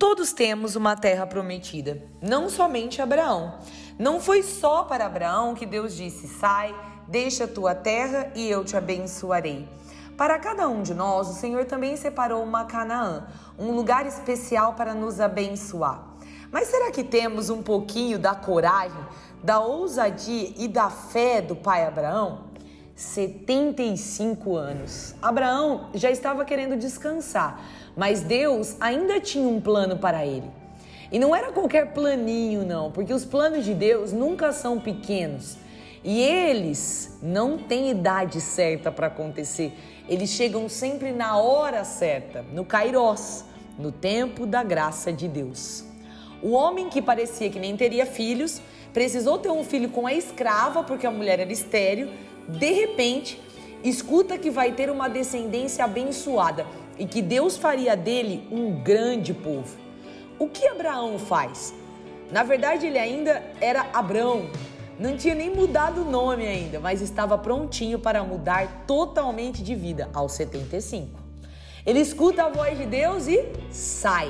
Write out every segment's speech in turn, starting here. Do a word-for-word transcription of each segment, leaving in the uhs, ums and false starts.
Todos temos uma terra prometida, não somente Abraão. Não foi só para Abraão que Deus disse: sai, deixa a tua terra e eu te abençoarei. Para cada um de nós, o Senhor também separou uma Canaã, um lugar especial para nos abençoar. Mas será que temos um pouquinho da coragem, da ousadia e da fé do pai Abraão? setenta e cinco anos. Abraão já estava querendo descansar, mas Deus ainda tinha um plano para ele. E não era qualquer planinho não, porque os planos de Deus nunca são pequenos. E eles não têm idade certa para acontecer. Eles chegam sempre na hora certa, no Kairós, no tempo da graça de Deus. O homem que parecia que nem teria filhos, precisou ter um filho com a escrava porque a mulher era estéril. De repente, escuta que vai ter uma descendência abençoada e que Deus faria dele um grande povo. O que Abraão faz? Na verdade, ele ainda era Abrão, não tinha nem mudado o nome ainda, mas estava prontinho para mudar totalmente de vida aos setenta e cinco. Ele escuta a voz de Deus e sai.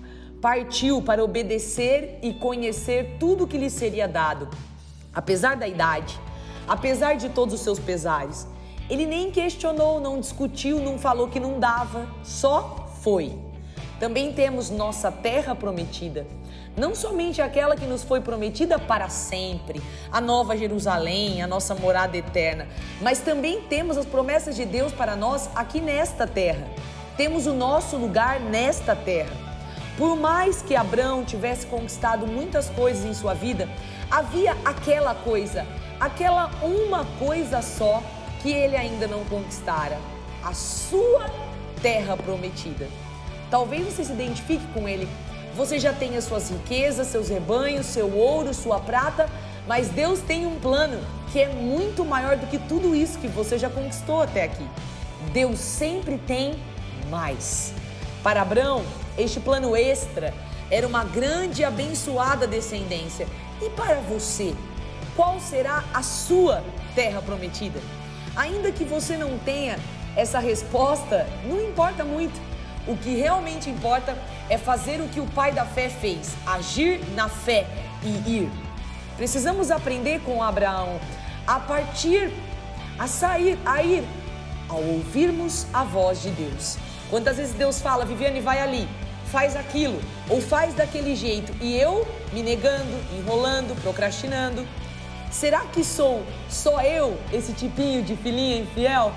Partiu para obedecer e conhecer tudo que lhe seria dado. Apesar da idade, apesar de todos os seus pesares, ele nem questionou, não discutiu, não falou que não dava, só foi. Também temos nossa terra prometida, não somente aquela que nos foi prometida para sempre, a nova Jerusalém, a nossa morada eterna, mas também temos as promessas de Deus para nós aqui nesta terra. Temos o nosso lugar nesta terra. Por mais que Abrão tivesse conquistado muitas coisas em sua vida, havia aquela coisa, aquela uma coisa só que ele ainda não conquistara: a sua terra prometida. Talvez você se identifique com ele. Você já tenha suas riquezas, seus rebanhos, seu ouro, sua prata, mas Deus tem um plano que é muito maior do que tudo isso que você já conquistou até aqui. Deus sempre tem mais. Para Abrão, este plano extra era uma grande e abençoada descendência. E para você, qual será a sua terra prometida? Ainda que você não tenha essa resposta, não importa muito. O que realmente importa é fazer o que o pai da fé fez, agir na fé e ir. Precisamos aprender com Abraão a partir, a sair, a ir, ao ouvirmos a voz de Deus. Quantas vezes Deus fala: Viviane, vai ali, faz aquilo, ou faz daquele jeito, e eu me negando, enrolando, procrastinando. Será que sou só eu, esse tipinho de filhinha infiel?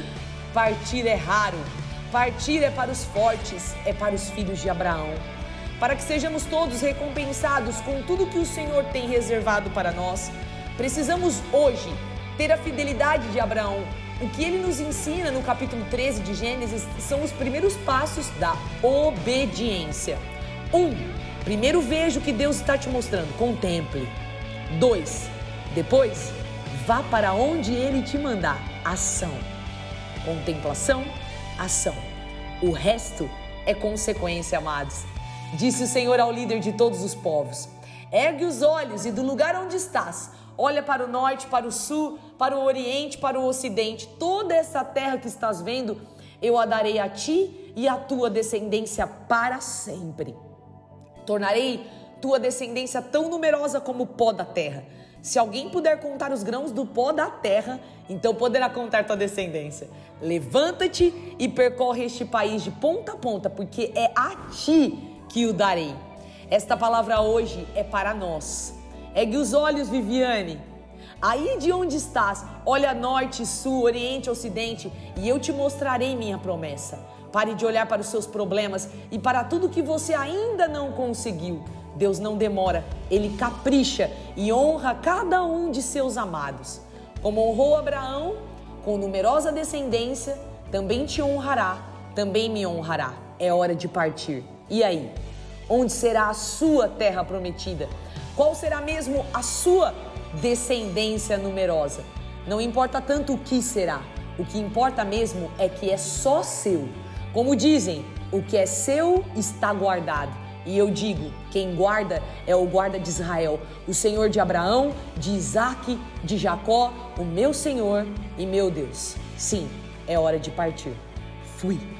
Partir é raro. Partir é para os fortes, é para os filhos de Abraão. Para que sejamos todos recompensados com tudo que o Senhor tem reservado para nós, precisamos hoje ter a fidelidade de Abraão. O que ele nos ensina no capítulo treze de Gênesis são os primeiros passos da obediência. Um, primeiro veja o que Deus está te mostrando, contemple. Dois, depois vá para onde ele te mandar, ação. Contemplação, ação. O resto é consequência, amados. Disse o Senhor ao líder de todos os povos: ergue os olhos e do lugar onde estás, olha para o norte, para o sul, para o oriente, para o ocidente. Toda essa terra que estás vendo, eu a darei a ti e a tua descendência para sempre. Tornarei tua descendência tão numerosa como o pó da terra. Se alguém puder contar os grãos do pó da terra, então poderá contar tua descendência. Levanta-te e percorre este país de ponta a ponta, porque é a ti que o darei. Esta palavra hoje é para nós. Ergue os olhos, Viviane. Aí de onde estás, olha norte, sul, oriente, ocidente, e eu te mostrarei minha promessa. Pare de olhar para os seus problemas e para tudo que você ainda não conseguiu. Deus não demora, Ele capricha e honra cada um de seus amados. Como honrou Abraão, com numerosa descendência, também te honrará, também me honrará. É hora de partir. E aí? Onde será a sua terra prometida? Qual será mesmo a sua descendência numerosa? Não importa tanto o que será, o que importa mesmo é que é só seu. Como dizem, o que é seu está guardado. E eu digo, quem guarda é o guarda de Israel, o Senhor de Abraão, de Isaque, de Jacó, o meu Senhor e meu Deus. Sim, é hora de partir. Fui.